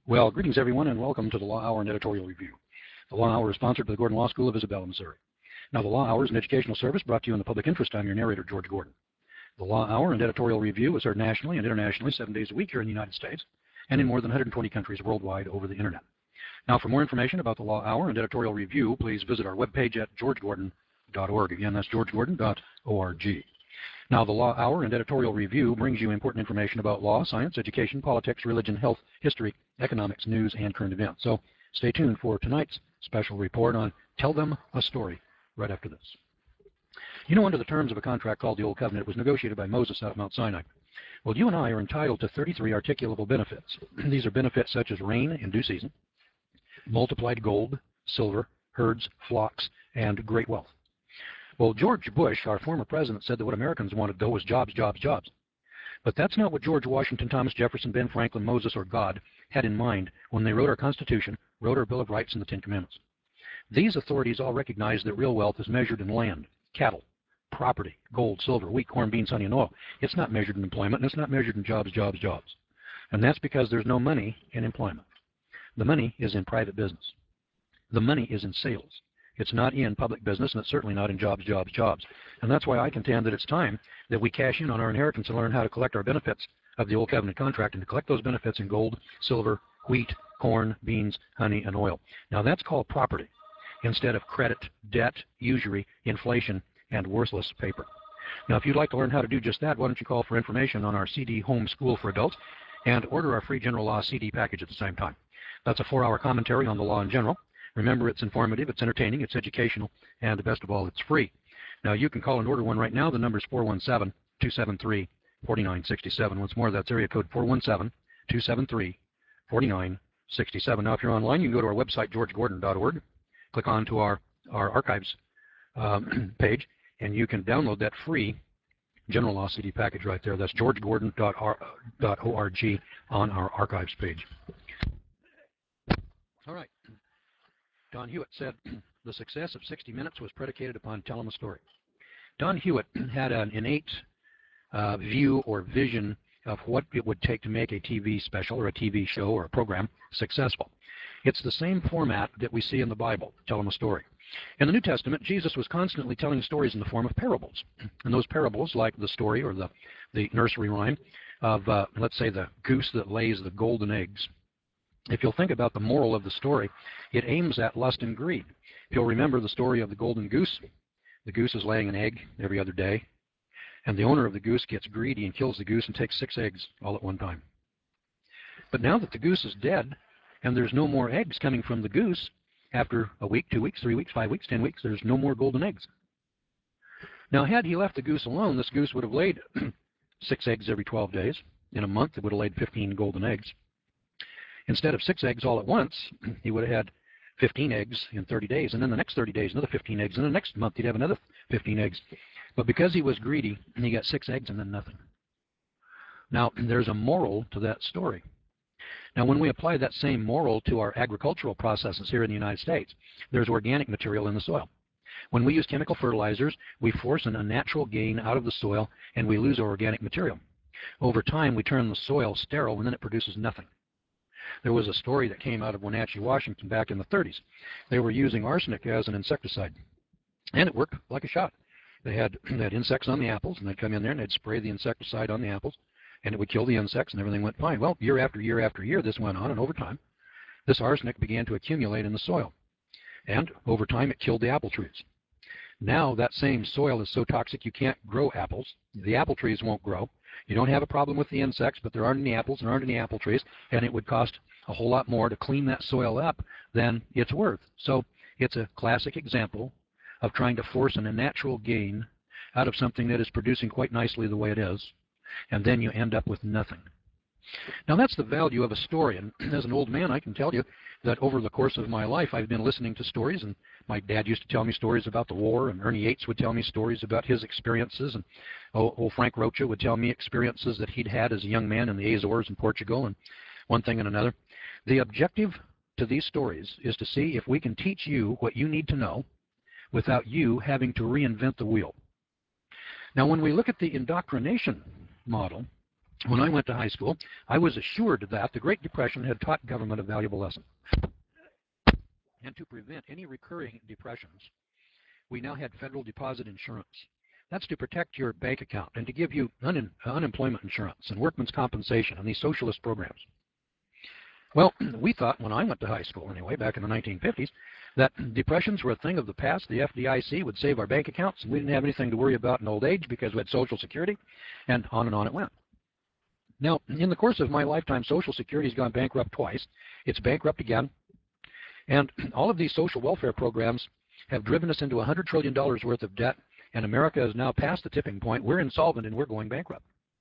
Well, greetings everyone, and welcome to the Law Hour and Editorial Review. The Law Hour is sponsored by the Gordon Law School of Isabella, Missouri. Now, the Law Hour is an educational service brought to you in the public interest. I'm your narrator, George Gordon. The Law Hour and Editorial Review is heard nationally and internationally 7 days a week here in the United States and in more than 120 countries worldwide over the internet. Now, for more information about the Law Hour and Editorial Review, please visit our webpage at georgegordon.org. Again, that's georgegordon.org. Now, the Law Hour and Editorial Review brings you important information about law, science, education, politics, religion, health, history, economics, news, and current events. So stay tuned for tonight's special report on Tell Them a Story right after this. You know, under the terms of a contract called the Old Covenant, it was negotiated by Moses out of Mount Sinai. Well, you and I are entitled to 33 articulable benefits. These are benefits such as rain in due season, multiplied gold, silver, herds, flocks, and great wealth. Well, George Bush, our former president, said that what Americans wanted, though, was jobs, jobs, jobs. But that's not what George Washington, Thomas Jefferson, Ben Franklin, Moses, or God had in mind when they wrote our Constitution, wrote our Bill of Rights, and the Ten Commandments. These authorities all recognize that real wealth is measured in land, cattle, property, gold, silver, wheat, corn, beans, honey, and oil. It's not measured in employment, and it's not measured in jobs, jobs, jobs. And that's because there's no money in employment. The money is in private business. The money is in sales. It's not in public business, and it's certainly not in jobs, jobs, jobs. And that's why I contend that it's time that we cash in on our inheritance and learn how to collect our benefits of the Old Covenant contract and to collect those benefits in gold, silver, wheat, corn, beans, honey, and oil. Now, that's called property instead of credit, debt, usury, inflation, and worthless paper. Now, if you'd like to learn how to do just that, why don't you call for information on our CD Home School for Adults and order our free General Law CD package at the same time. That's a 4-hour commentary on the law in general. Remember, it's informative, it's entertaining, it's educational, and best of all, it's free. Now, you can call and order one right now. The number is 417-273-4967. Once more, that's area code 417-273-4967. Now, if you're online, you can go to our website, georgegordon.org, click on to our archives page, and you can download that free General Law CD package right there. That's georgegordon.org on our archives page. All right. Don Hewitt said, the success of 60 Minutes was predicated upon Tell 'em a Story. Don Hewitt had an innate view or vision of what it would take to make a TV special or a TV show or a program successful. It's the same format that we see in the Bible, Tell 'em a Story. In the New Testament, Jesus was constantly telling stories in the form of parables. And those parables, like the story or the nursery rhyme of, let's say, the goose that lays the golden eggs. If you'll think about the moral of the story, it aims at lust and greed. If you'll remember the story of the golden goose, the goose is laying an egg every other day, and the owner of the goose gets greedy and kills the goose and takes 6 eggs all at one time. But now that the goose is dead, and there's no more eggs coming from the goose, after a week, 2 weeks, 3 weeks, 5 weeks, 10 weeks, there's no more golden eggs. Now, had he left the goose alone, this goose would have laid 6 eggs every 12 days. In a month, it would have laid 15 golden eggs. Instead of 6 eggs all at once, he would have had 15 eggs in 30 days, and then the next 30 days, another 15 eggs, and the next month he'd have another 15 eggs. But because he was greedy, he got 6 eggs and then nothing. Now, there's a moral to that story. Now, when we apply that same moral to our agricultural processes here in the United States, there's organic material in the soil. When we use chemical fertilizers, we force an unnatural gain out of the soil, and we lose our organic material. Over time, we turn the soil sterile, and then it produces nothing. There was a story that came out of Wenatchee, Washington back in the 30s. They were using arsenic as an insecticide, and it worked like a shot. They had insects on the apples, and they'd come in there and they'd spray the insecticide on the apples, and it would kill the insects, and everything went fine. Well, year after year after year, this went on, and over time, this arsenic began to accumulate in the soil, and over time, it killed the apple trees. Now, that same soil is so toxic you can't grow apples. The apple trees won't grow. You don't have a problem with the insects, but there aren't any apples, there aren't any apple trees, and it would cost a whole lot more to clean that soil up than it's worth. So it's a classic example of trying to force an unnatural gain out of something that is producing quite nicely the way it is, and then you end up with nothing. Now, that's the value of a story, and as an old man, I can tell you that over the course of my life, I've been listening to stories, and my dad used to tell me stories about the war, and Ernie Yates would tell me stories about his experiences, and old Frank Rocha would tell me experiences that he'd had as a young man in the Azores and Portugal, and one thing and another. The objective to these stories is to see if we can teach you what you need to know without you having to reinvent the wheel. Now, when we look at the indoctrination model, When I went to high school, I was assured that the Great Depression had taught government a valuable lesson. And to prevent any recurring depressions, we now had federal deposit insurance. That's to protect your bank account and to give you unemployment insurance and workman's compensation and these socialist programs. Well, we thought when I went to high school anyway, back in the 1950s, that depressions were a thing of the past. The FDIC would save our bank accounts, and we didn't have anything to worry about in old age because we had Social Security, and on it went. Now, in the course of my lifetime, Social Security's gone bankrupt twice. It's bankrupt again. And all of these social welfare programs have driven us into $100 trillion worth of debt, and America is now past the tipping point. We're insolvent and we're going bankrupt.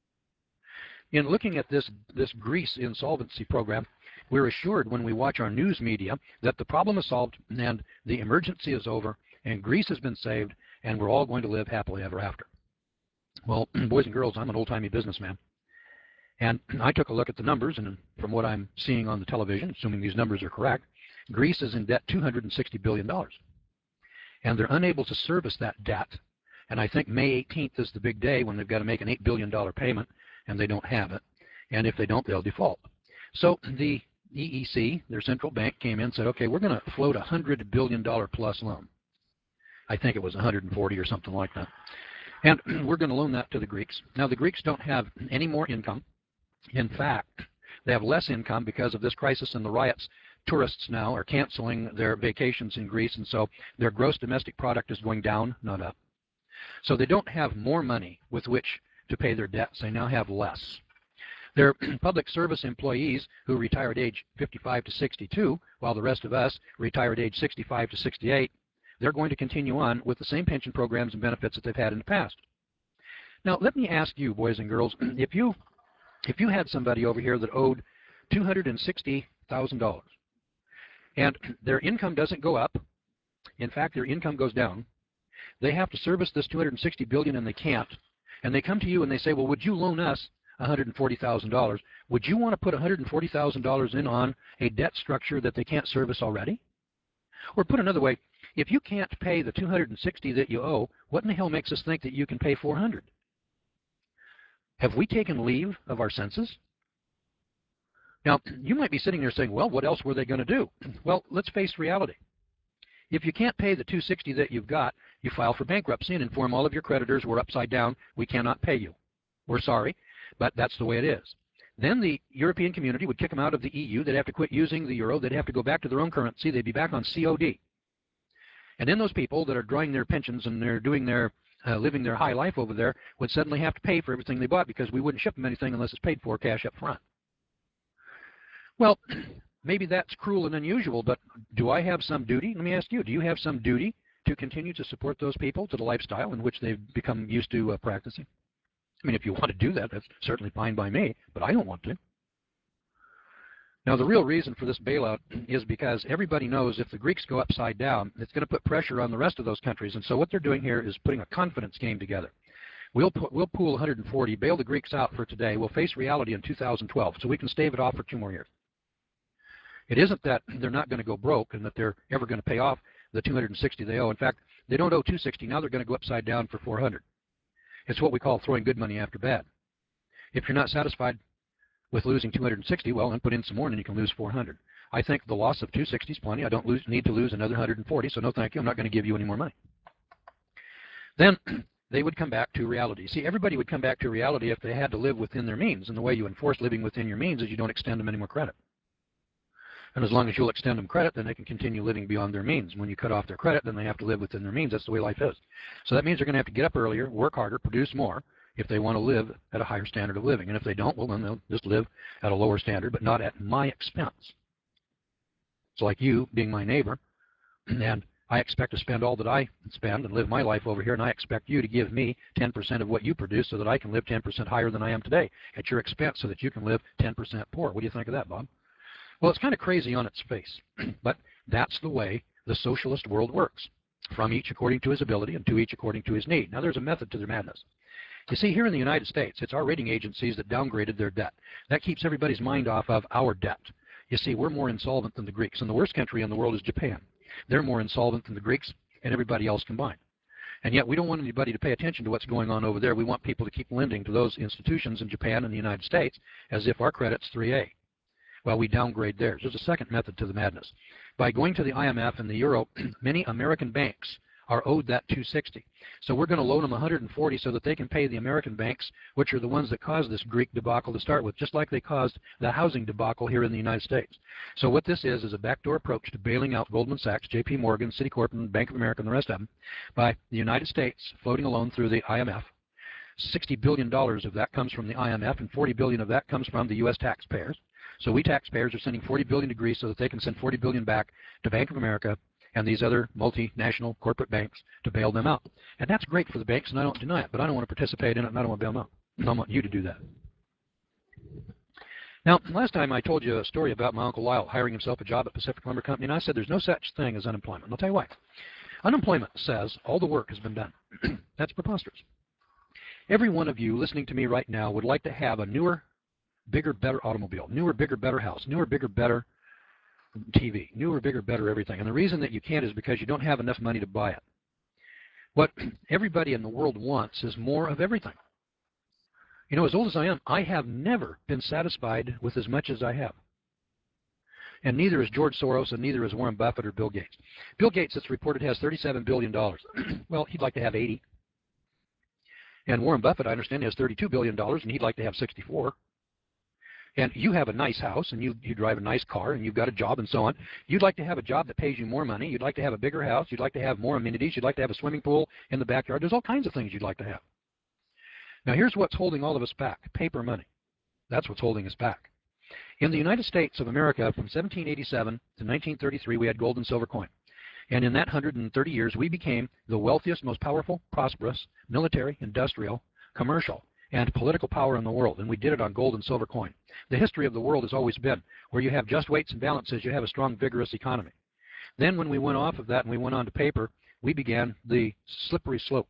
In looking at this Greece insolvency program, we're assured when we watch our news media that the problem is solved and the emergency is over and Greece has been saved and we're all going to live happily ever after. Well, boys and girls, I'm an old-timey businessman. And I took a look at the numbers, and from what I'm seeing on the television, assuming these numbers are correct, Greece is in debt $260 billion. And they're unable to service that debt. And I think May 18th is the big day when they've got to make an $8 billion payment, and they don't have it. And if they don't, they'll default. So the EEC, their central bank, came in and said, okay, we're going to float a $100 billion plus loan. I think it was 140 or something like that. And we're going to loan that to the Greeks. Now, the Greeks don't have any more income. In fact, they have less income because of this crisis and the riots. Tourists now are canceling their vacations in Greece, and so their gross domestic product is going down, not up. So they don't have more money with which to pay their debts. They now have less. Their public service employees who retire at age 55 to 62, while the rest of us retire at age 65 to 68, they're going to continue on with the same pension programs and benefits that they've had in the past. Now, let me ask you, boys and girls, if you had somebody over here that owed $260,000 and their income doesn't go up, in fact, their income goes down, they have to service this $260 billion and they can't, and they come to you and they say, well, would you loan us $140,000? Would you want to put $140,000 in on a debt structure that they can't service already? Or put another way, if you can't pay the $260 that you owe, what in the hell makes us think that you can pay $400? Have we taken leave of our senses? Now, you might be sitting there saying, well, what else were they going to do? Well, let's face reality. If you can't pay the $260 that you've got, you file for bankruptcy and inform all of your creditors we're upside down, we cannot pay you. We're sorry, but that's the way it is. Then the European community would kick them out of the EU. They'd have to quit using the euro. They'd have to go back to their own currency. They'd be back on COD. And then those people that are drawing their pensions and they're doing their living their high life over there would suddenly have to pay for everything they bought because we wouldn't ship them anything unless it's paid for cash up front. Well, maybe that's cruel and unusual, but do I have some duty? Let me ask you, do you have some duty to continue to support those people to the lifestyle in which they've become used to practicing? I mean, if you want to do that, that's certainly fine by me, but I don't want to. Now, the real reason for this bailout is because everybody knows if the Greeks go upside down, it's going to put pressure on the rest of those countries. And so what they're doing here is putting a confidence game together. We'll pool 140, bail the Greeks out for today. We'll face reality in 2012, so we can stave it off for 2 more years. It isn't that they're not going to go broke and that they're ever going to pay off the 260 they owe. In fact, they don't owe 260. Now they're going to go upside down for 400. It's what we call throwing good money after bad. If you're not satisfied with losing 260, well, then put in some more and then you can lose 400. I think the loss of 260 is plenty. I don't need to lose another 140, so no thank you. I'm not going to give you any more money. Then they would come back to reality. See, everybody would come back to reality if they had to live within their means, and the way you enforce living within your means is you don't extend them any more credit. And as long as you'll extend them credit, then they can continue living beyond their means. When you cut off their credit, then they have to live within their means. That's the way life is. So that means they're going to have to get up earlier, work harder, produce more if they want to live at a higher standard of living. And if they don't, well, then they'll just live at a lower standard, but not at my expense. It's like you being my neighbor, and I expect to spend all that I spend and live my life over here, and I expect you to give me 10% of what you produce so that I can live 10% higher than I am today at your expense so that you can live 10% poor. What do you think of that, Bob? Well, it's kind of crazy on its face, but that's the way the socialist world works, from each according to his ability and to each according to his need. Now, there's a method to their madness. You see, here in the United States, it's our rating agencies that downgraded their debt. That keeps everybody's mind off of our debt. You see, we're more insolvent than the Greeks, and the worst country in the world is Japan. They're more insolvent than the Greeks and everybody else combined. And yet we don't want anybody to pay attention to what's going on over there. We want people to keep lending to those institutions in Japan and the United States as if our credit's 3A. Well, we downgrade theirs. There's a second method to the madness. By going to the IMF and the Euro, many American banks are owed that 260. So we're going to loan them 140 so that they can pay the American banks, which are the ones that caused this Greek debacle to start with, just like they caused the housing debacle here in the United States. So what this is a backdoor approach to bailing out Goldman Sachs, JP Morgan, Citicorp, and Bank of America, and the rest of them by the United States floating a loan through the IMF. $60 billion of that comes from the IMF, and $40 billion of that comes from the U.S. taxpayers. So we taxpayers are sending $40 billion to Greece so that they can send $40 billion back to Bank of America and these other multinational corporate banks to bail them out. And that's great for the banks, and I don't deny it, but I don't want to participate in it, and I don't want to bail them out. I want you to do that. Now, last time I told you a story about my Uncle Lyle hiring himself a job at Pacific Lumber Company, and I said there's no such thing as unemployment. And I'll tell you why. Unemployment says all the work has been done. That's preposterous. Every one of you listening to me right now would like to have a newer, bigger, better automobile, newer, bigger, better house, newer, bigger, better TV, newer, bigger, better everything. And the reason that you can't is because you don't have enough money to buy it. What everybody in the world wants is more of everything. You know, as old as I am, I have never been satisfied with as much as I have. And neither is George Soros, and neither is Warren Buffett or Bill Gates. Bill Gates, it's reported, has $37 billion. Well, he'd like to have 80. And Warren Buffett, I understand, has $32 billion, and he'd like to have 64. And you have a nice house, and you drive a nice car, and you've got a job, and so on. You'd like to have a job that pays you more money. You'd like to have a bigger house. You'd like to have more amenities. You'd like to have a swimming pool in the backyard. There's all kinds of things you'd like to have. Now, here's what's holding all of us back. Paper money. That's what's holding us back. In the United States of America, from 1787 to 1933, we had gold and silver coin. And in that 130 years, we became the wealthiest, most powerful, prosperous, military, industrial, commercial, and political power in the world, and we did it on gold and silver coin. The history of the world has always been where you have just weights and balances, you have a strong, vigorous economy. Then when we went off of that and we went on to paper, we began the slippery slope.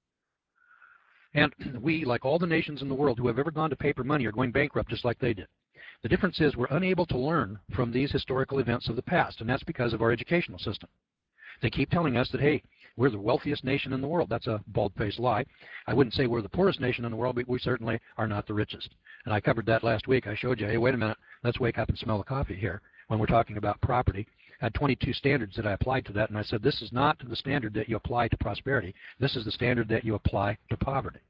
And we, like all the nations in the world who have ever gone to paper money, are going bankrupt just like they did. The difference is we're unable to learn from these historical events of the past, and that's because of our educational system. They keep telling us that, hey, we're the wealthiest nation in the world. That's a bald-faced lie. I wouldn't say we're the poorest nation in the world, but we certainly are not the richest. And I covered that last week. I showed you, hey, wait a minute, let's wake up and smell the coffee here when we're talking about property. I had 22 standards that I applied to that, and I said this is not the standard that you apply to prosperity. This is the standard that you apply to poverty.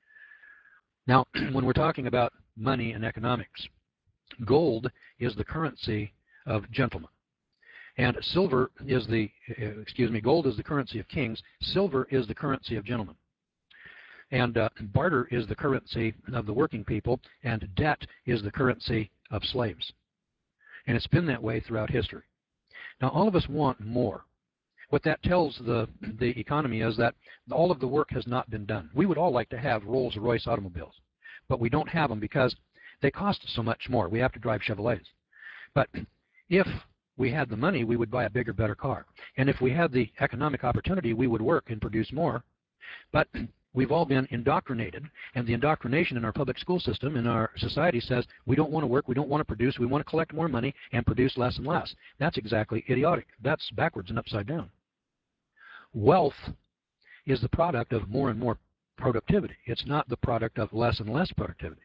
Now, when we're talking about money and economics, gold is the currency of gentlemen. And silver is the, gold is the currency of kings. Silver is the currency of gentlemen. And barter is the currency of the working people, and debt is the currency of slaves. And it's been that way throughout history. Now, all of us want more. What that tells the economy is that all of the work has not been done. We would all like to have Rolls-Royce automobiles, but we don't have them because they cost so much more. We have to drive Chevrolets. But if we had the money, we would buy a bigger, better car. And if we had the economic opportunity, we would work and produce more. But we've all been indoctrinated, and the indoctrination in our public school system, in our society, says we don't want to work, we don't want to produce, we want to collect more money and produce less and less. That's exactly idiotic. That's backwards and upside down. Wealth is the product of more and more productivity. It's not the product of less and less productivity.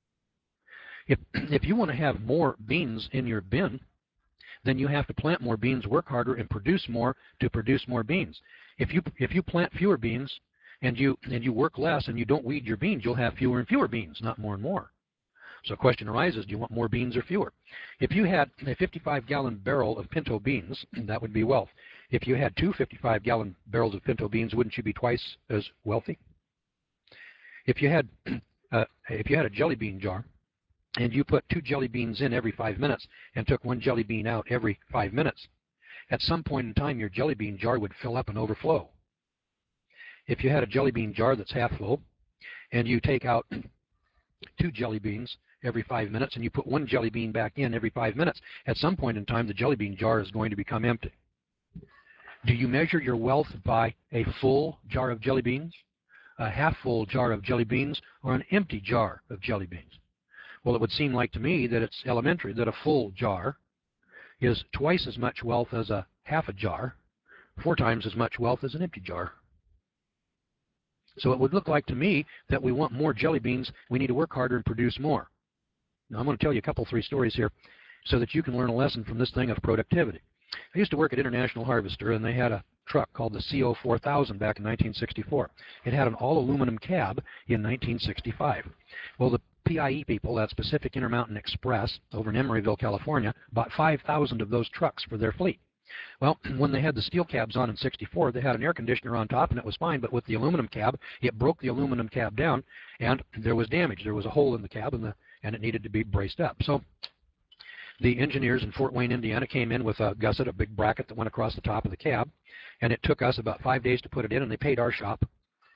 If you want to have more beans in your bin, then you have to plant more beans, work harder, and produce more to produce more beans. If you plant fewer beans and you work less and you don't weed your beans, you'll have fewer and fewer beans, not more and more. So the question arises, do you want more beans or fewer? If you had a 55-gallon barrel of pinto beans, that would be wealth. If you had two 55-gallon barrels of pinto beans, wouldn't you be twice as wealthy? If you had a jelly bean jar, and you put 2 jelly beans in every 5 minutes and took 1 jelly bean out every 5 minutes, at some point in time your jelly bean jar would fill up and overflow. If you had a jelly bean jar that's half full and you take out 2 jelly beans every 5 minutes and you put 1 jelly bean back in every 5 minutes, at some point in time the jelly bean jar is going to become empty. Do you measure your wealth by a full jar of jelly beans, a half full jar of jelly beans, or an empty jar of jelly beans? Well, it would seem like to me that it's elementary that a full jar is twice as much wealth as a half a jar, 4 times as much wealth as an empty jar. So it would look like to me that we want more jelly beans. We need to work harder and produce more. Now I'm going to tell you a couple, 3 stories here so that you can learn a lesson from this thing of productivity. I used to work at International Harvester, and they had a truck called the CO 4000 back in 1964. It had an all-aluminum cab in 1965. Well, the PIE people, that's Pacific Intermountain Express, over in Emeryville, California, bought 5,000 of those trucks for their fleet. Well, when they had the steel cabs on in 64, they had an air conditioner on top, and it was fine, but with the aluminum cab, it broke the aluminum cab down, and there was damage. There was a hole in the cab, and it needed to be braced up. So the engineers in Fort Wayne, Indiana came in with a gusset, a big bracket that went across the top of the cab, and it took us about 5 days to put it in, and they paid our shop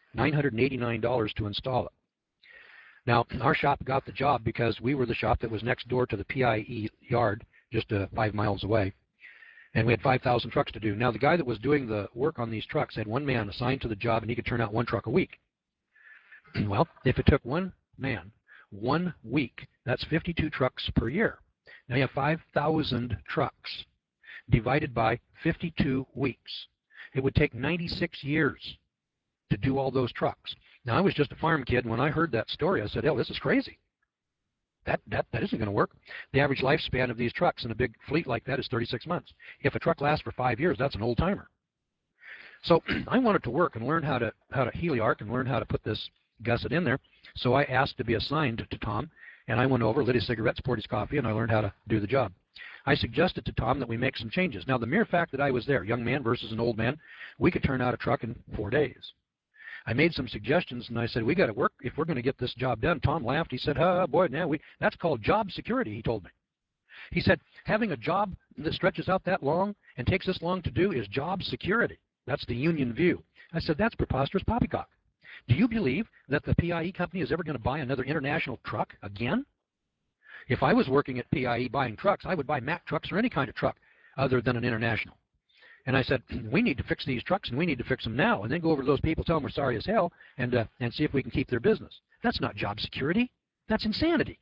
$989 to install it. Now, our shop got the job because we were the shop that was next door to the PIE yard, just 5 miles away, and we had 5,000 trucks to do. Now, the guy that was doing the work on these trucks had one man assigned to the job, and he could turn out 1 truck a week. Well, if it took one man 1 week, that's 52 trucks per year. Now you have 5,000 trucks divided by 52 weeks. It would take 96 years to do all those trucks. Now, I was just a farm kid, and when I heard that story, I said, hell, this is crazy. That isn't going to work. The average lifespan of these trucks in a big fleet like that is 36 months. If a truck lasts for 5 years, that's an old timer. So I wanted to work and learn how to heliarc and learn how to put this gusset in there. So I asked to be assigned to Tom, and I went over, lit his cigarettes, poured his coffee, and I learned how to do the job. I suggested to Tom that we make some changes. Now, the mere fact that I was there, young man versus an old man, we could turn out a truck in 4 days. I made some suggestions, and I said, we got to work if we're going to get this job done. Tom laughed. He said, oh, boy, now that's called job security, he told me. He said, having a job that stretches out that long and takes this long to do is job security. That's the union view. I said, that's preposterous poppycock. Do you believe that the PIE company is ever going to buy another international truck again? If I was working at PIE buying trucks, I would buy Mack trucks or any kind of truck other than an international. And I said, we need to fix these trucks, and we need to fix them now, and then go over to those people, tell them we're sorry as hell, and see if we can keep their business. That's not job security. That's insanity.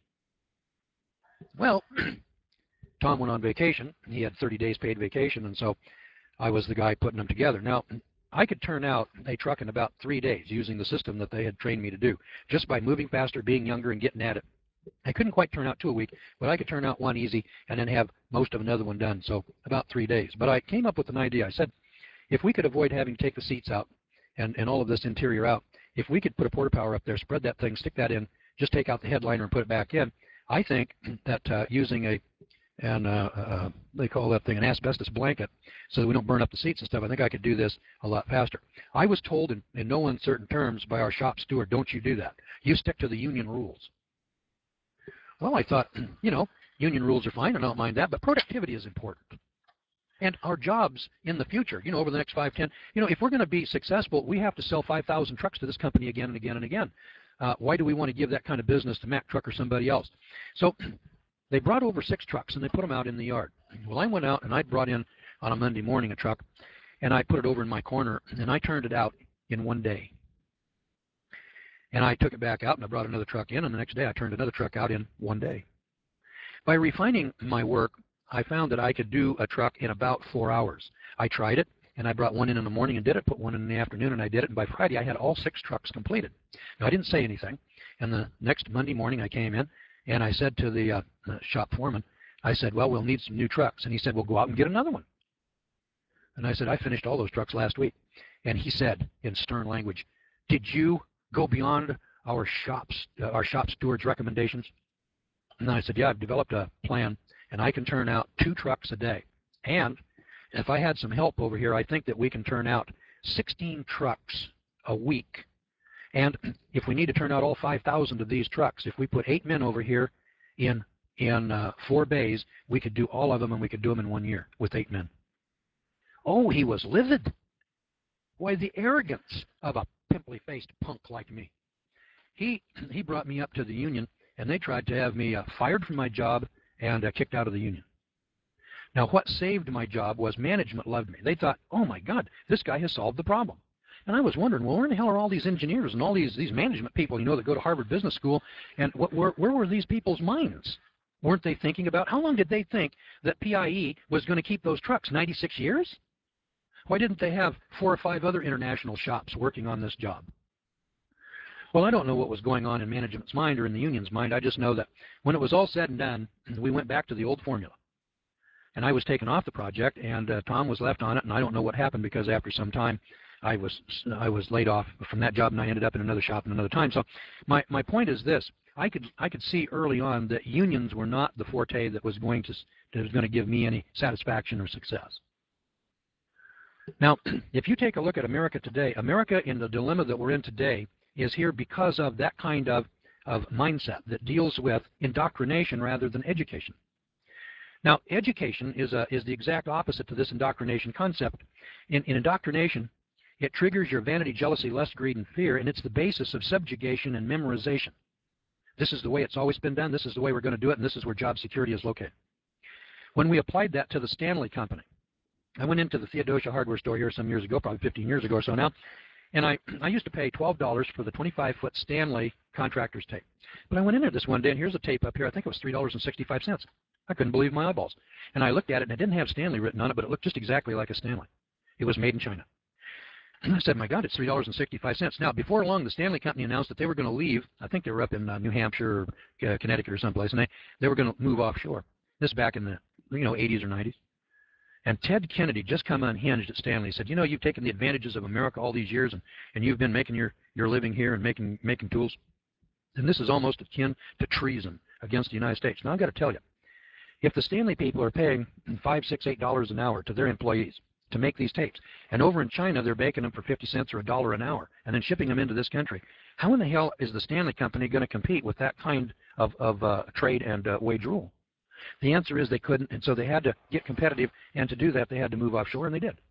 Well, Tom went on vacation. He had 30 days paid vacation, and so I was the guy putting them together. Now, I could turn out a truck in about 3 days using the system that they had trained me to do, just by moving faster, being younger, and getting at it. I couldn't quite turn out 2 a week, but I could turn out 1 easy and then have most of another one done, so about 3 days. But I came up with an idea. I said, if we could avoid having to take the seats out and all of this interior out, if we could put a porta power up there, spread that thing, stick that in, just take out the headliner and put it back in, I think that using they call that thing an asbestos blanket so that we don't burn up the seats and stuff, I think I could do this a lot faster. I was told in no uncertain terms by our shop steward, don't you do that. You stick to the union rules. Well, I thought, union rules are fine, and I don't mind that, but productivity is important. And our jobs in the future, over the next 5, 10, if we're going to be successful, we have to sell 5,000 trucks to this company again and again and again. Why do we want to give that kind of business to Mack Truck or somebody else? So they brought over 6 trucks, and they put them out in the yard. Well, I went out, and I brought in on a Monday morning a truck, and I put it over in my corner, and I turned it out in 1 day. And I took it back out, and I brought another truck in, and the next day I turned another truck out in 1 day. By refining my work, I found that I could do a truck in about 4 hours. I tried it, and I brought one in the morning and did it, put one in the afternoon, and I did it, and by Friday I had all 6 trucks completed. Now, I didn't say anything, and the next Monday morning I came in, and I said to the shop foreman, I said, well, we'll need some new trucks. And he said, well, go out and get another one. And I said, I finished all those trucks last week. And he said in stern language, did you go beyond our shop steward's recommendations? And I said, yeah, I've developed a plan, and I can turn out 2 trucks a day. And if I had some help over here, I think that we can turn out 16 trucks a week. And if we need to turn out all 5,000 of these trucks, if we put 8 men over here in 4 bays, we could do all of them, and we could do them in 1 year with 8 men. Oh, he was livid. Why, the arrogance of a pimply-faced punk like me. He brought me up to the union, and they tried to have me fired from my job and kicked out of the union. Now, what saved my job was management loved me. They thought, oh, my God, this guy has solved the problem. And I was wondering, well, where in the hell are all these engineers and all these management people, that go to Harvard Business School, and where were these people's minds? Weren't they thinking about, how long did they think that PIE was going to keep those trucks, 96 years? Why didn't they have 4 or 5 other international shops working on this job? Well, I don't know what was going on in management's mind or in the union's mind. I just know that when it was all said and done, we went back to the old formula. And I was taken off the project, and Tom was left on it, and I don't know what happened because after some time I was laid off from that job, and I ended up in another shop in another time. So my point is this. I could see early on that unions were not the forte that was going to give me any satisfaction or success. Now, if you take a look at America today, America in the dilemma that we're in today is here because of that kind of mindset that deals with indoctrination rather than education. Now, education is the exact opposite to this indoctrination concept. In indoctrination, it triggers your vanity, jealousy, lust, greed, and fear, and it's the basis of subjugation and memorization. This is the way it's always been done. This is the way we're going to do it, and this is where job security is located. When we applied that to the Stanley Company, I went into the Theodosia hardware store here some years ago, probably 15 years ago or so now, and I used to pay $12 for the 25-foot Stanley contractor's tape. But I went in there this one day, and here's a tape up here. I think it was $3.65. I couldn't believe my eyeballs. And I looked at it, and it didn't have Stanley written on it, but it looked just exactly like a Stanley. It was made in China. And I said, my God, it's $3.65. Now, before long, the Stanley Company announced that they were going to leave. I think they were up in New Hampshire or Connecticut or someplace, and they were going to move offshore. This back in the 80s or 90s. And Ted Kennedy just come unhinged at Stanley. He said, you've taken the advantages of America all these years, and you've been making your living here and making tools. And this is almost akin to treason against the United States. Now, I've got to tell you, if the Stanley people are paying $5, $6, $8 an hour to their employees to make these tapes, and over in China they're baking them for 50 cents or $1 an hour and then shipping them into this country, how in the hell is the Stanley Company going to compete with that kind of trade and wage rule? The answer is they couldn't, and so they had to get competitive, and to do that they had to move offshore, and they did.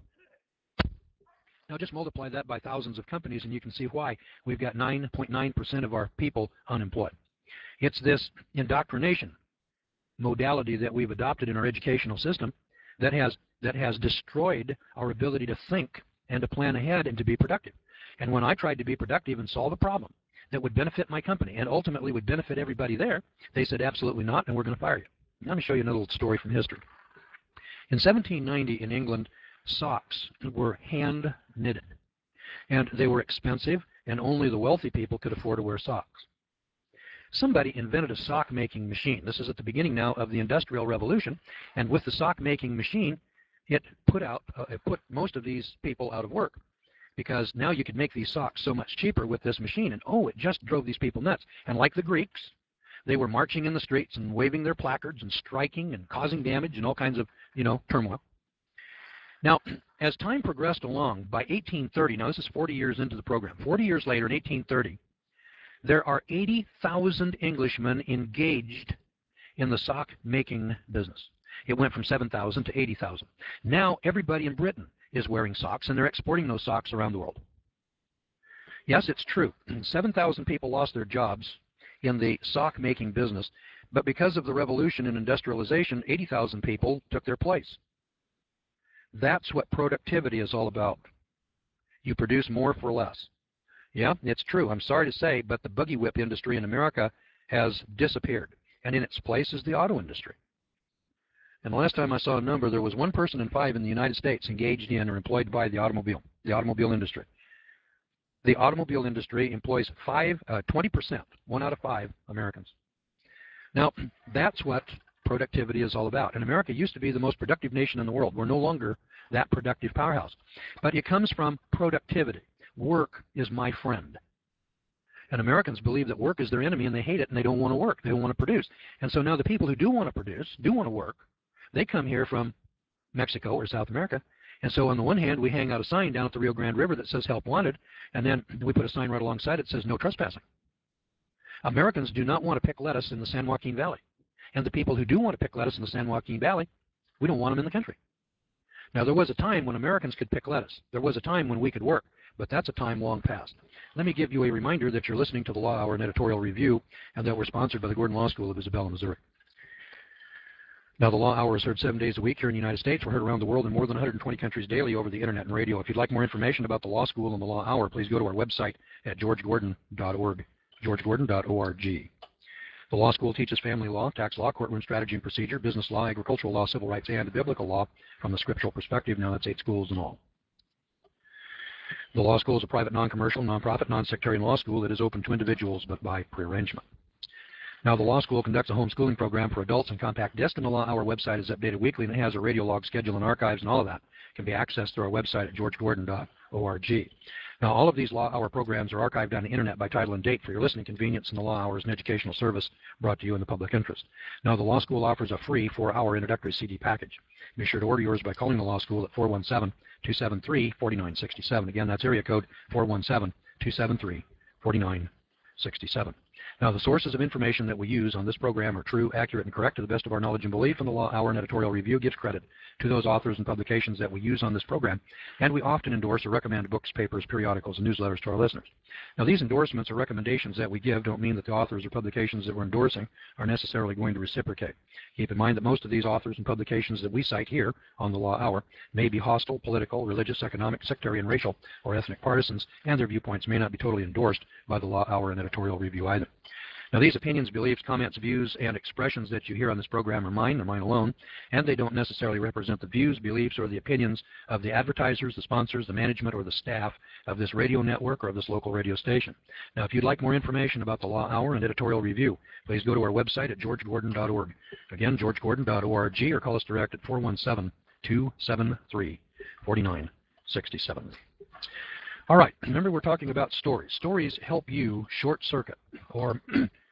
Now just multiply that by thousands of companies, and you can see why we've got 9.9% of our people unemployed. It's this indoctrination modality that we've adopted in our educational system that has destroyed our ability to think and to plan ahead and to be productive. And when I tried to be productive and solve a problem that would benefit my company and ultimately would benefit everybody there, they said absolutely not, and we're going to fire you. Let me show you another little story from history. In 1790 in England, socks were hand knitted, and they were expensive, and only the wealthy people could afford to wear socks. Somebody invented a sock making machine. This is at the beginning now of the Industrial Revolution, and with the sock making machine, it put most of these people out of work, because now you could make these socks so much cheaper with this machine, and it just drove these people nuts. And like the Greeks, they were marching in the streets and waving their placards and striking and causing damage and all kinds of turmoil. Now, as time progressed along, by 1830, now this is 40 years into the program, 40 years later in 1830, there are 80,000 Englishmen engaged in the sock making business. It went from 7,000 to 80,000. Now everybody in Britain is wearing socks, and they're exporting those socks around the world. Yes, it's true. 7,000 people lost their jobs in the sock making business, but because of the revolution in industrialization, 80,000 people took their place. That's what productivity is all about. You produce more for less. Yeah, it's true. I'm sorry to say, but the buggy whip industry in America has disappeared, and in its place is the auto industry. And the last time I saw a number, there was 1 person in 5 in the United States engaged in or employed by the automobile industry. The automobile industry employs 20%, 1 out of 5 Americans. Now, that's what productivity is all about. And America used to be the most productive nation in the world. We're no longer that productive powerhouse. But it comes from productivity. Work is my friend. And Americans believe that work is their enemy, and they hate it, and they don't want to work. They don't want to produce. And so now the people who do want to produce, do want to work, they come here from Mexico or South America. And so on the one hand, we hang out a sign down at the Rio Grande River that says help wanted, and then we put a sign right alongside it that says no trespassing. Americans do not want to pick lettuce in the San Joaquin Valley. And the people who do want to pick lettuce in the San Joaquin Valley, we don't want them in the country. Now, there was a time when Americans could pick lettuce. There was a time when we could work, but that's a time long past. Let me give you a reminder that you're listening to the Law Hour and Editorial Review, and that we're sponsored by the Gordon Law School of Isabella, Missouri. Now, the Law Hour is heard 7 days a week here in the United States. We're heard around the world in more than 120 countries daily over the internet and radio. If you'd like more information about the Law School and the Law Hour, please go to our website at georgegordon.org, georgegordon.org. The Law School teaches family law, tax law, courtroom strategy and procedure, business law, agricultural law, civil rights, and biblical law from the scriptural perspective. Now, that's 8 schools in all. The law school is a private, non-commercial, non-profit, non-sectarian law school that is open to individuals but by prearrangement. Now, the law school conducts a homeschooling program for adults and compact disc, and the Law Hour website is updated weekly, and it has a radio log schedule and archives, and all of that can be accessed through our website at georgegordon.org. Now, all of these Law Hour programs are archived on the internet by title and date for your listening convenience, and the Law Hour is an educational service brought to you in the public interest. Now, the law school offers a free 4-hour introductory CD package. Be sure to order yours by calling the law school at 417-273-4967. Again, that's area code 417-273-4967. Now, the sources of information that we use on this program are true, accurate, and correct to the best of our knowledge and belief, and the Law Hour and Editorial Review gives credit to those authors and publications that we use on this program, and we often endorse or recommend books, papers, periodicals, and newsletters to our listeners. Now, these endorsements or recommendations that we give don't mean that the authors or publications that we're endorsing are necessarily going to reciprocate. Keep in mind that most of these authors and publications that we cite here on the Law Hour may be hostile, political, religious, economic, sectarian, racial, or ethnic partisans, and their viewpoints may not be totally endorsed by the Law Hour and Editorial Review either. Now, these opinions, beliefs, comments, views, and expressions that you hear on this program are mine alone, and they don't necessarily represent the views, beliefs, or the opinions of the advertisers, the sponsors, the management, or the staff of this radio network or of this local radio station. Now, if you'd like more information about the Law Hour and Editorial Review, please go to our website at georgegordon.org. Again, georgegordon.org, or call us direct at 417-273-4967. All right, remember we're talking about stories. Stories help you short circuit, or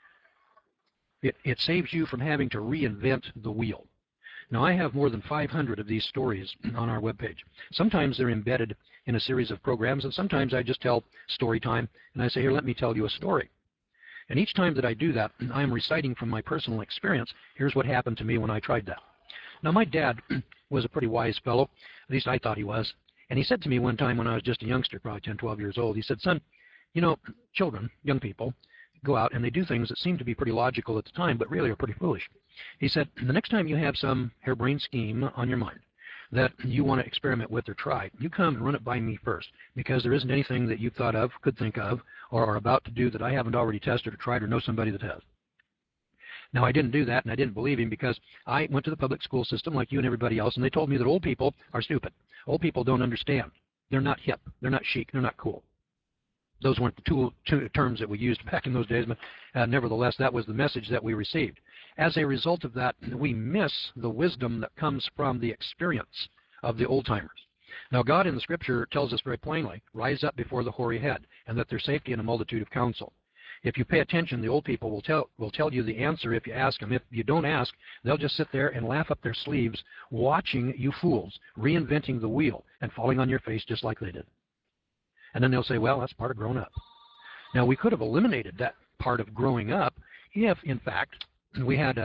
it saves you from having to reinvent the wheel. Now, I have more than 500 of these stories on our webpage. Sometimes they're embedded in a series of programs, and sometimes I just tell story time, and I say, here, let me tell you a story. And each time that I do that, I'm reciting from my personal experience, here's what happened to me when I tried that. Now, my dad was a pretty wise fellow, at least I thought he was, and he said to me one time when I was just a youngster, probably 10, 12 years old, he said, son, you know, children, young people, go out and they do things that seem to be pretty logical at the time, but really are pretty foolish. He said, the next time you have some harebrained scheme on your mind that you want to experiment with or try, you come and run it by me first, because there isn't anything that you've thought of, could think of, or are about to do that I haven't already tested or tried or know somebody that has. Now, I didn't do that, and I didn't believe him, because I went to the public school system like you and everybody else, and they told me that old people are stupid. Old people don't understand. They're not hip. They're not chic. They're not cool. Those weren't the two terms that we used back in those days, but nevertheless, that was the message that we received. As a result of that, we miss the wisdom that comes from the experience of the old-timers. Now, God in the Scripture tells us very plainly, rise up before the hoary head, and that there's safety in a multitude of counsel. If you pay attention, the old people will tell you the answer if you ask them. If you don't ask, they'll just sit there and laugh up their sleeves, watching you fools reinventing the wheel and falling on your face just like they did. And then they'll say, well, that's part of growing up. Now, we could have eliminated that part of growing up if, in fact, we had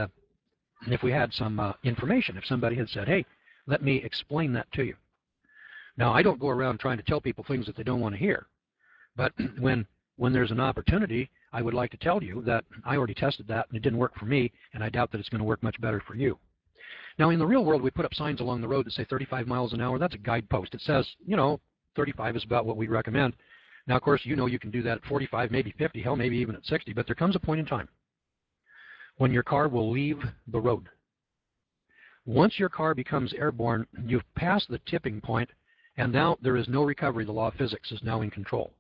some information. If somebody had said, hey, let me explain that to you. Now, I don't go around trying to tell people things that they don't want to hear. But when there's an opportunity, I would like to tell you that I already tested that, and it didn't work for me, and I doubt that it's going to work much better for you. Now, in the real world, we put up signs along the road that say 35 miles an hour. That's a guidepost. It says, you know, 35 is about what we recommend. Now, of course, you know you can do that at 45, maybe 50, hell, maybe even at 60, but there comes a point in time when your car will leave the road. Once your car becomes airborne, you've passed the tipping point, and now there is no recovery. The law of physics is now in control.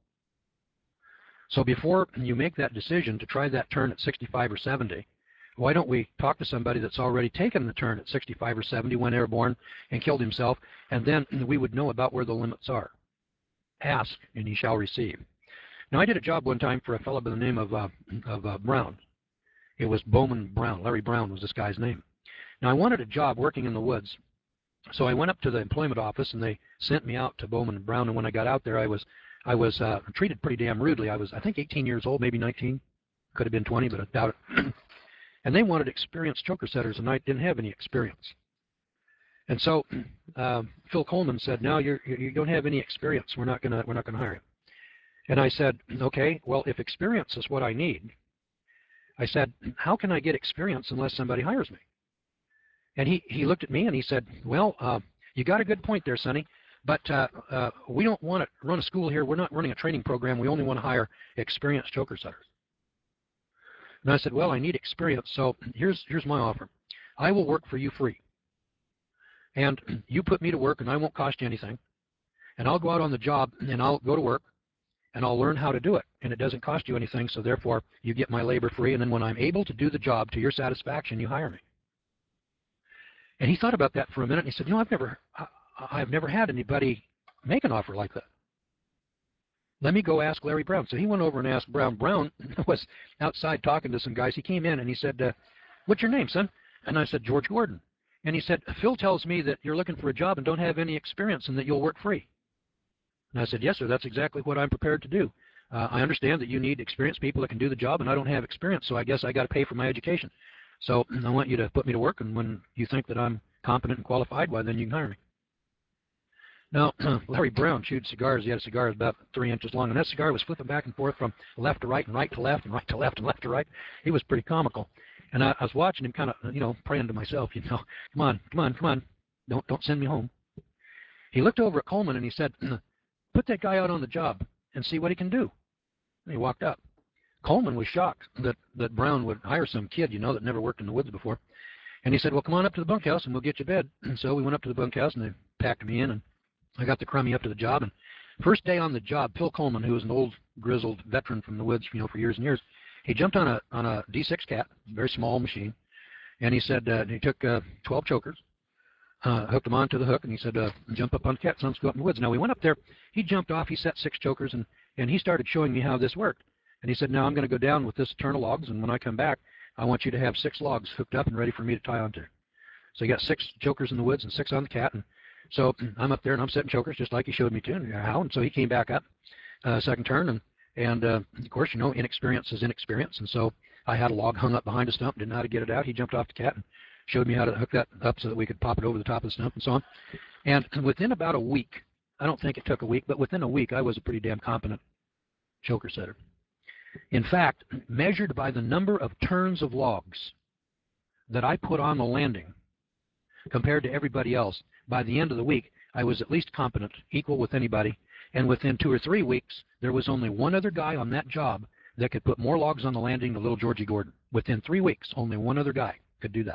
So before you make that decision to try that turn at 65 or 70, why don't we talk to somebody that's already taken the turn at 65 or 70, went airborne, and killed himself, and then we would know about where the limits are. Ask, and ye shall receive. Now, I did a job one time for a fellow by the name of Brown. It was Bowman Brown. Larry Brown was this guy's name. Now, I wanted a job working in the woods, so I went up to the employment office, and they sent me out to Bowman Brown, and when I got out there, I was treated pretty damn rudely. I was, I think, 18 years old, maybe 19. Could have been 20, but I doubt it. And they wanted experienced choker setters, and I didn't have any experience. And so Phil Coleman said, "No, you don't have any experience. We're not gonna hire you." And I said, "Okay, well, if experience is what I need," I said, "how can I get experience unless somebody hires me?" And he looked at me and he said, "Well, you got a good point there, Sonny. But we don't want to run a school here. We're not running a training program. We only want to hire experienced choker setters." And I said, "Well, I need experience, so here's my offer. I will work for you free. And you put me to work, and I won't cost you anything. and I'll go out on the job, and I'll go to work, and I'll learn how to do it. And it doesn't cost you anything, so therefore you get my labor free. And then when I'm able to do the job to your satisfaction, you hire me. And he thought about that for a minute, and he said, you know, I've never had anybody make an offer like that. Let me go ask Larry Brown. So he went over and asked Brown. Brown was outside talking to some guys. He came in and he said, what's your name, son? And I said, George Gordon. And he said, Phil tells me that you're looking for a job and don't have any experience and that you'll work free. And I said, yes, sir, that's exactly what I'm prepared to do. I understand that you need experienced people that can do the job, and I don't have experience, so I guess I got to pay for my education. So I want you to put me to work, and when you think that I'm competent and qualified, why, then you can hire me. Now, Larry Brown chewed cigars. He had a cigar about 3 inches long, and that cigar was flipping back and forth from left to right and right to left and right to left and left to right. He was pretty comical. And I was watching him kind of, praying to myself, come on, don't send me home. He looked over at Coleman and he said, put that guy out on the job and see what he can do. And he walked up. Coleman was shocked that Brown would hire some kid, that never worked in the woods before. And he said, well, come on up to the bunkhouse and we'll get you bed. And so we went up to the bunkhouse and they packed me in, and I got the crummy up to the job. And first day on the job, Phil Coleman, who was an old grizzled veteran from the woods, for years and years, he jumped on a D6 cat, a very small machine, and he said he took 12 chokers, hooked them onto the hook, and he said, jump up on the cat, son, let's go up in the woods. Now we went up there, he jumped off, he set 6 chokers, and he started showing me how this worked. And he said, now I'm going to go down with this turn of logs, and when I come back, I want you to have 6 logs hooked up and ready for me to tie onto. So he got 6 chokers in the woods and 6 on the cat, and so I'm up there and I'm setting chokers just like he showed me to, and so he came back up, second turn, and of course, inexperience is inexperience, and so I had a log hung up behind a stump, didn't know how to get it out. He jumped off the cat and showed me how to hook that up so that we could pop it over the top of the stump and so on. And within about a week, I don't think it took a week, but within a week, I was a pretty damn competent choker setter. In fact, measured by the number of turns of logs that I put on the landing compared to everybody else, by the end of the week, I was at least competent, equal with anybody. And within 2 or 3 weeks, there was only one other guy on that job that could put more logs on the landing than little Georgie Gordon. Within 3 weeks, only one other guy could do that.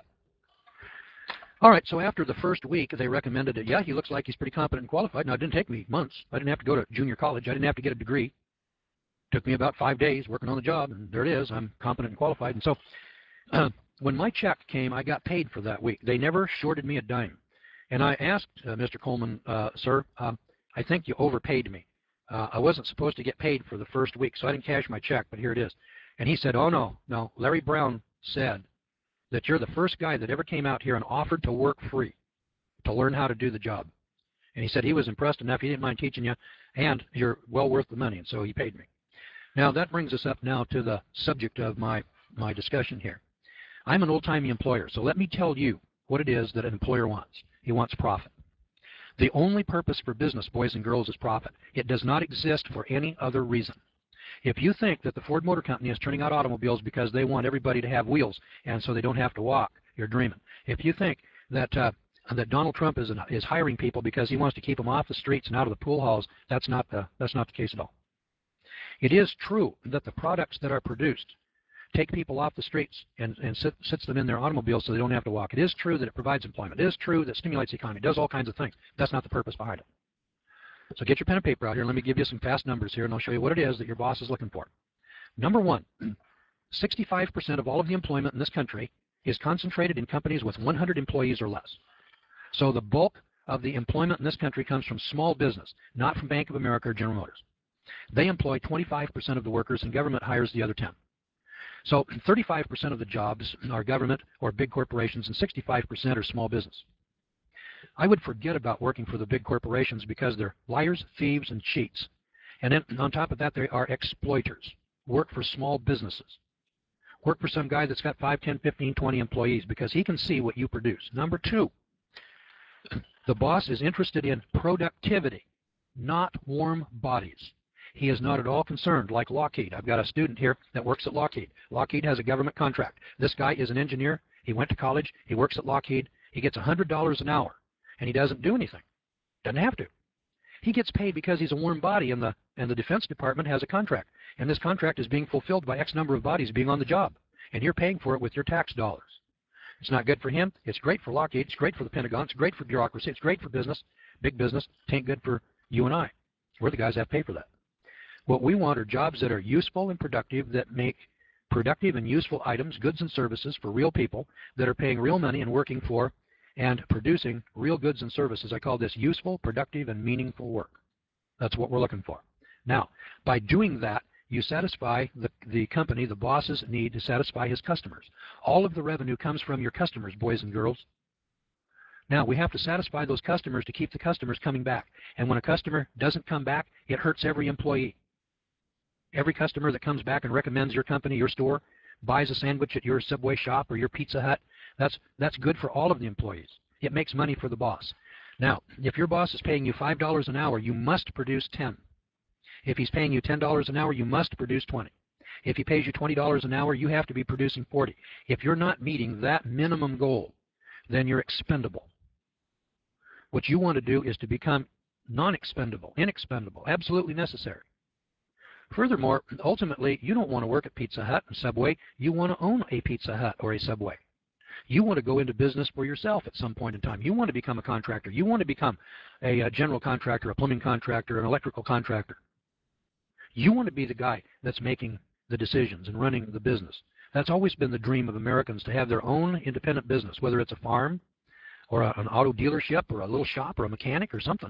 All right, so after the first week, they recommended it. Yeah, he looks like he's pretty competent and qualified. Now, it didn't take me months. I didn't have to go to junior college. I didn't have to get a degree. It took me about 5 days working on the job, and there it is. I'm competent and qualified. And so when my check came, I got paid for that week. They never shorted me a dime. And I asked Mr. Coleman, sir, I think you overpaid me. I wasn't supposed to get paid for the first week, so I didn't cash my check, but here it is. And he said, oh, no, Larry Brown said that you're the first guy that ever came out here and offered to work free to learn how to do the job. And he said he was impressed enough, he didn't mind teaching you, and you're well worth the money, and so he paid me. Now, that brings us up now to the subject of my discussion here. I'm an old-timey employer, so let me tell you what it is that an employer wants. He wants profit. The only purpose for business, boys and girls, is profit. It does not exist for any other reason. If you think that the Ford Motor Company is turning out automobiles because they want everybody to have wheels and so they don't have to walk, you're dreaming. If you think that that Donald Trump is hiring people because he wants to keep them off the streets and out of the pool halls, that's not the case at all. It is true that the products that are produced take people off the streets and sits them in their automobiles so they don't have to walk. It is true that it provides employment. It is true that it stimulates the economy. It does all kinds of things. That's not the purpose behind it. So get your pen and paper out here. Let me give you some fast numbers here, and I'll show you what it is that your boss is looking for. Number one, 65% of all of the employment in this country is concentrated in companies with 100 employees or less. So the bulk of the employment in this country comes from small business, not from Bank of America or General Motors. They employ 25% of the workers, and government hires the other 10. So 35% of the jobs are government or big corporations, and 65% are small business. I would forget about working for the big corporations because they're liars, thieves, and cheats. And then on top of that, they are exploiters. Work for small businesses. Work for some guy that's got 5, 10, 15, 20 employees because he can see what you produce. Number two, the boss is interested in productivity, not warm bodies. He is not at all concerned, like Lockheed. I've got a student here that works at Lockheed. Lockheed has a government contract. This guy is an engineer. He went to college. He works at Lockheed. He gets $100 an hour, and he doesn't do anything. Doesn't have to. He gets paid because he's a warm body, and the Defense Department has a contract. And this contract is being fulfilled by X number of bodies being on the job. And you're paying for it with your tax dollars. It's not good for him. It's great for Lockheed. It's great for the Pentagon. It's great for bureaucracy. It's great for business, big business. It ain't good for You and I. We're the guys that have to pay for that. What we want are jobs that are useful and productive, that make productive and useful items, goods and services for real people that are paying real money and working for and producing real goods and services. I call this useful, productive, and meaningful work. That's what we're looking for. Now, by doing that, you satisfy the company, the boss's need to satisfy his customers. All of the revenue comes from your customers, boys and girls. Now, we have to satisfy those customers to keep the customers coming back. And when a customer doesn't come back, it hurts every employee. Every customer that comes back and recommends your company, your store, buys a sandwich at your Subway shop or your Pizza Hut, that's good for all of the employees. It makes money for the boss. Now, if your boss is paying you $5 an hour, you must produce 10. If he's paying you $10 an hour, you must produce 20. If he pays you $20 an hour, you have to be producing 40. If you're not meeting that minimum goal, then you're expendable. What you want to do is to become non-expendable, inexpendable, absolutely necessary. Furthermore, ultimately, you don't want to work at Pizza Hut and Subway. You want to own a Pizza Hut or a Subway. You want to go into business for yourself at some point in time. You want to become a contractor. You want to become a general contractor, a plumbing contractor, an electrical contractor. You want to be the guy that's making the decisions and running the business. That's always been the dream of Americans, to have their own independent business, whether it's a farm or an auto dealership or a little shop or a mechanic or something.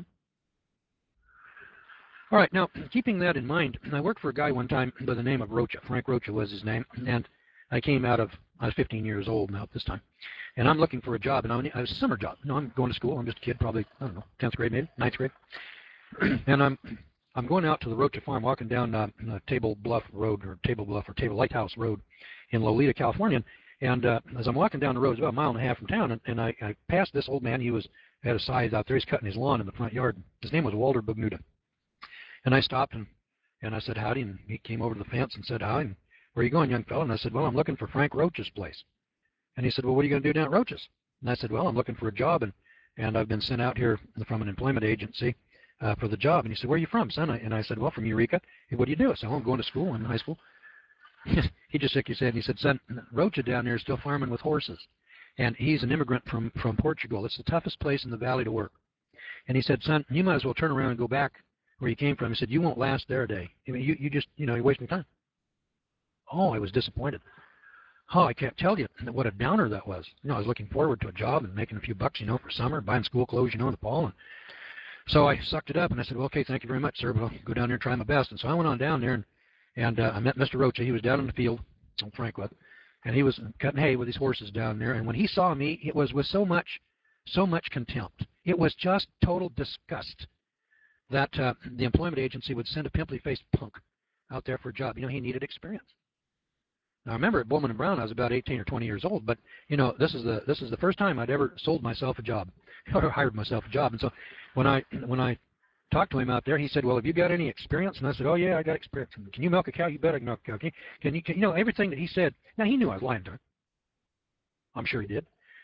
All right, now, keeping that in mind, I worked for a guy one time by the name of Rocha. Frank Rocha was his name, and I was 15 years old now at this time, and I'm looking for a job, and I was a summer job. No, I'm going to school. I'm just a kid, probably, I don't know, 10th grade maybe, 9th grade. And I'm going out to the Rocha farm, walking down Table Bluff Road, or Table Lighthouse Road in Lolita, California. And as I'm walking down the road, it's about a mile and a half from town, and I passed this old man. He had a scythe out there. He's cutting his lawn in the front yard. His name was Walter Bugnuda. And I stopped and I said howdy, and he came over to the fence and said hi. And where are you going, young fellow? And I said, well, I'm looking for Frank Rocha's place. And he said, well, what are you going to do down at Rocha's? And I said, well, I'm looking for a job, and I've been sent out here from an employment agency for the job. And he said, where are you from, son? And I said, well, from Eureka. What do you do? I said, well, I'm going to school. I'm in high school. He just shook his head and he said, son, Rocha down there is still farming with horses. And he's an immigrant from Portugal. It's the toughest place in the valley to work. And he said, son, you might as well turn around and go back where you came from. He said, you won't last there a day. I mean, you just, you're wasting time. Oh, I was disappointed. Oh, I can't tell you what a downer that was. I was looking forward to a job and making a few bucks, for summer, buying school clothes, in the fall. And so I sucked it up and I said, well, okay, thank you very much, sir, but I'll go down there and try my best. And so I went on down there and I met Mr. Rocha. He was down in the field, Frank was, and he was cutting hay with his horses down there. And when he saw me, it was with so much contempt. It was just total disgust that the employment agency would send a pimply-faced punk out there for a job. He needed experience. Now, I remember at Bowman and Brown, I was about 18 or 20 years old, but this is the first time I'd ever sold myself a job or hired myself a job. And so when I talked to him out there, he said, well, have you got any experience? And I said, oh yeah, I got experience. Can you milk a cow? You bet I can milk a cow. Can you everything that he said. Now, he knew I was lying to him. I'm sure he did.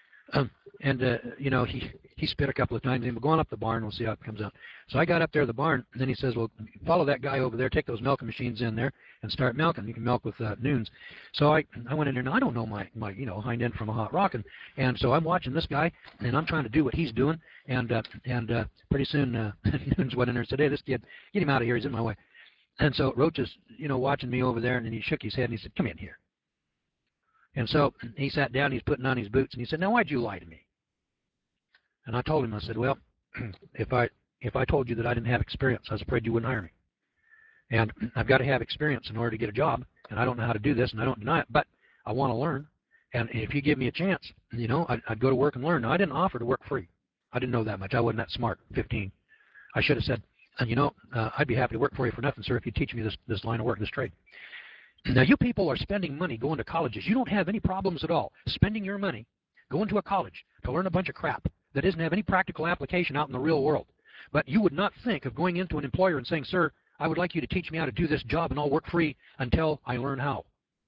He spit a couple of times. And we're going up the barn. We'll see how it comes out. So I got up there to the barn, and then he says, well, follow that guy over there. Take those milking machines in there and start milking. You can milk with noons. So I went in there, and I don't know my hind end from a hot rock. And so I'm watching this guy, and I'm trying to do what he's doing. And pretty soon, Noons went in there and said, hey, this kid, get him out of here. He's in my way. And so Rocha's, watching me over there, and then he shook his head, and he said, come in here. And so he sat down, he's putting on his boots, and he said, now, why'd you lie to me? And I told him, I said, well, if I told you that I didn't have experience, I was afraid you wouldn't hire me. And I've got to have experience in order to get a job, and I don't know how to do this, and I don't deny it, but I want to learn. And if you give me a chance, I'd go to work and learn. Now, I didn't offer to work free. I didn't know that much. I wasn't that smart, 15. I should have said, I'd be happy to work for you for nothing, sir, if you teach me this line of work, this trade. Now, you people are spending money going to colleges. You don't have any problems at all spending your money going to a college to learn a bunch of crap that doesn't have any practical application out in the real world. But you would not think of going into an employer and saying, sir, I would like you to teach me how to do this job, and I'll work free until I learn how.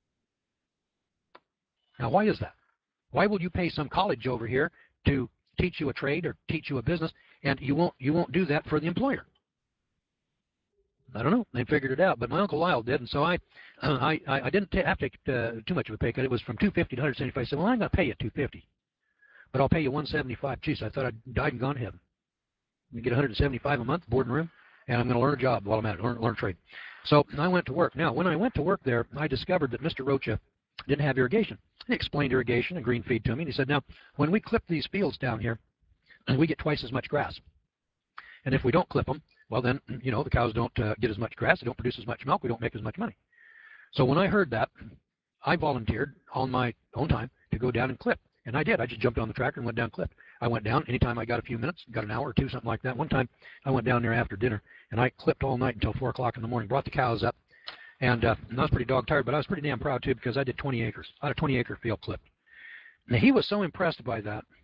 Now, why is that? Why will you pay some college over here to teach you a trade or teach you a business, and you won't do that for the employer? I don't know. They figured it out, but my Uncle Lyle did, and so I didn't have to take too much of a pay cut. It was from $250 to $175. I said, well, I'm going to pay you $250, but I'll pay you $175. Geez, I thought I'd died and gone to heaven. I'm going to get $175 a month, board and room, and I'm going to learn a job while I'm at it, learn a trade. So I went to work. Now, when I went to work there, I discovered that Mr. Rocha didn't have irrigation. He explained irrigation and green feed to me, and he said, now, when we clip these fields down here, we get twice as much grass. And if we don't clip them, well then, the cows don't get as much grass, they don't produce as much milk, we don't make as much money. So when I heard that, I volunteered on my own time to go down and clip. And I did. I just jumped on the tractor and went down and clipped. I went down anytime I got a few minutes, got an hour or two, something like that. One time I went down there after dinner, and I clipped all night until 4 o'clock in the morning, brought the cows up. And I was pretty dog tired, but I was pretty damn proud, too, because I did 20 acres. I had a 20-acre field clipped. Now, he was so impressed by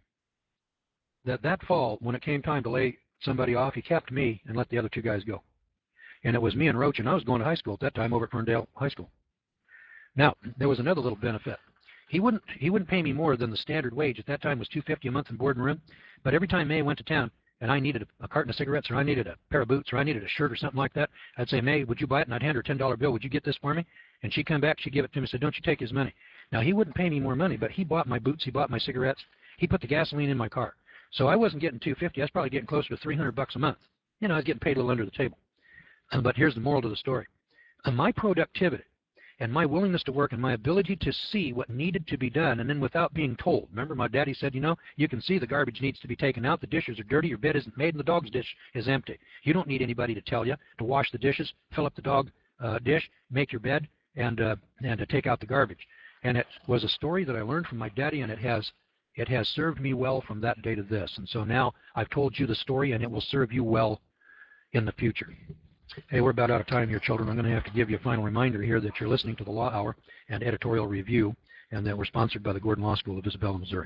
that fall, when it came time to lay somebody off, he kept me and let the other 2 guys go. And it was me and Roach, and I was going to high school at that time over at Ferndale High School. Now, there was another little benefit. He wouldn't pay me more than the standard wage. At that time was $250 a month in board and room. But every time May went to town and I needed a carton of cigarettes, or I needed a pair of boots, or I needed a shirt or something like that, I'd say, May, would you buy it? And I'd hand her a $10 bill. Would you get this for me? And she'd come back, she'd give it to me and said, don't you take his money. Now, he wouldn't pay me more money, but he bought my boots, he bought my cigarettes, he put the gasoline in my car. So I wasn't getting $250. I was probably getting closer to $300 a month. I was getting paid a little under the table. But here's the moral to the story. My productivity and my willingness to work and my ability to see what needed to be done, and then without being told. Remember, my daddy said, you can see the garbage needs to be taken out, the dishes are dirty, your bed isn't made, and the dog's dish is empty. You don't need anybody to tell you to wash the dishes, fill up the dog dish, make your bed, and to take out the garbage. And it was a story that I learned from my daddy, and it has served me well from that day to this. And so now I've told you the story, and it will serve you well in the future. Hey, we're about out of time here, children. I'm going to have to give you a final reminder here that you're listening to the Law Hour and Editorial Review, and that we're sponsored by the Gordon Law School of Isabella, Missouri.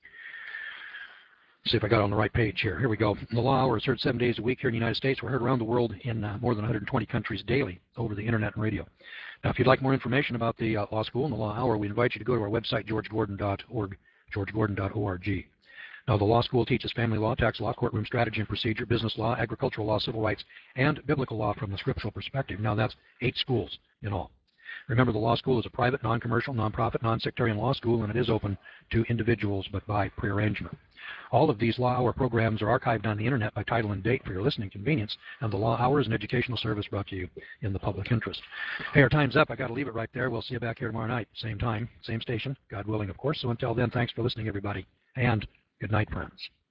See if I got on the right page here. Here we go. The Law Hour is heard 7 days a week here in the United States. We're heard around the world in more than 120 countries daily over the internet and radio. Now, if you'd like more information about the Law School and the Law Hour, we invite you to go to our website, georgegordon.org, georgegordon.org. Now, the law school teaches family law, tax law, courtroom strategy and procedure, business law, agricultural law, civil rights, and biblical law from the scriptural perspective. Now, that's 8 schools in all. Remember, the law school is a private, non-commercial, non-profit, non-sectarian law school, and it is open to individuals, but by prearrangement. All of these Law Hour programs are archived on the internet by title and date for your listening convenience, and the Law Hour is an educational service brought to you in the public interest. Hey, our time's up. I got to leave it right there. We'll see you back here tomorrow night, same time, same station, God willing, of course. So until then, thanks for listening, everybody, and good night, friends.